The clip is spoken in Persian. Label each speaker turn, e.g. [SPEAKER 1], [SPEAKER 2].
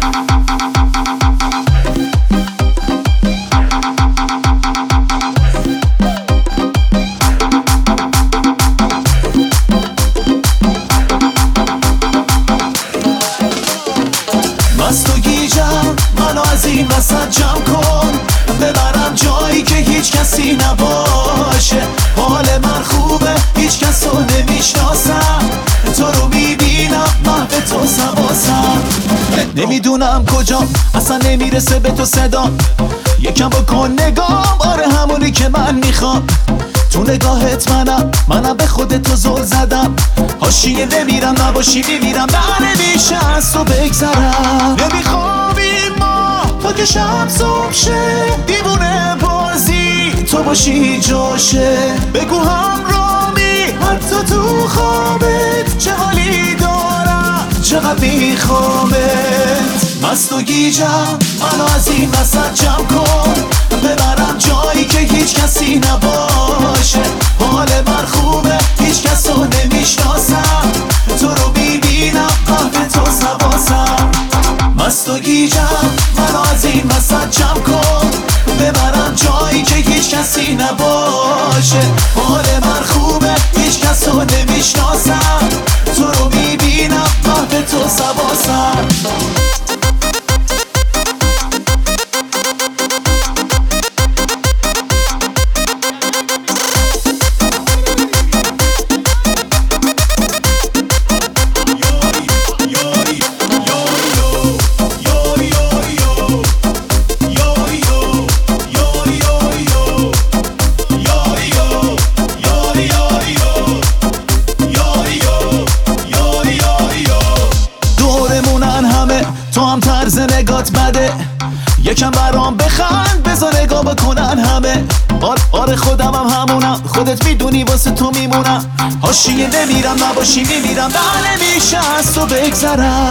[SPEAKER 1] مست و گیجم منو از این وسط جمع کن، ببرم جایی که هیچ کسی نباشه. حال من خوبه هیچ کس رو نمیشناسم، تو رو میبینم محو تو سواسم. نمیدونم کجا اصلا نمیرسه به تو صدا، یکم بکن نگام، آره همونی که من میخوام. تو نگاهت منم به خودت تو زل زدم. حاشیه نمیرم نباشی میمیرم، نمیشه از تو بگذرم. نمیخوابیم ما تا که شب صبح شه، دیوونه بازی تو باشی جاشه. بگو همرامی حتی تو خوابت، چه حالی دارم چقدر میخوامت. مست و گیجم منو از این وسط جمع کن، ببرم جایی که هیچ کسی نباشه. حال من خوبه هیچ کس رو نمیشناسم، تو رو میبینم محو تو سواسم. مست و گیجم منو از این وسط جمع کن، ببرم جایی که هیچ کسی نباشه. حال من خوبه هیچ کس رو نمیشناسم، تو رو میبینم محو تو سواسم. تو هم طرز نگات بده، یکم برام بخند بذار نگاه بکنن همه. آره خودم هم همونم، خودت میدونی واسه تو میمونم. حاشیه نمیرم نباشی میمیرم، نمیشه از تو بگذرم.